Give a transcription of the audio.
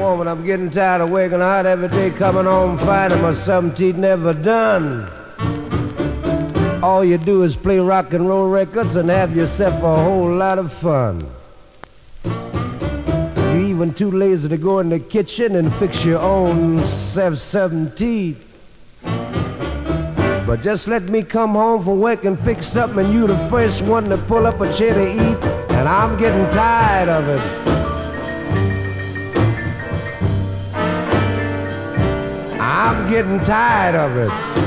Woman, I'm getting tired of working hard every day, coming home finding my 17 never done. All you do is play rock and roll records and have yourself a whole lot of fun. You're even too lazy to go in the kitchen and fix your own self-17. But just let me come home from work and fix something, and you the first one to pull up a chair to eat, and I'm getting tired of it. I'm getting tired of it.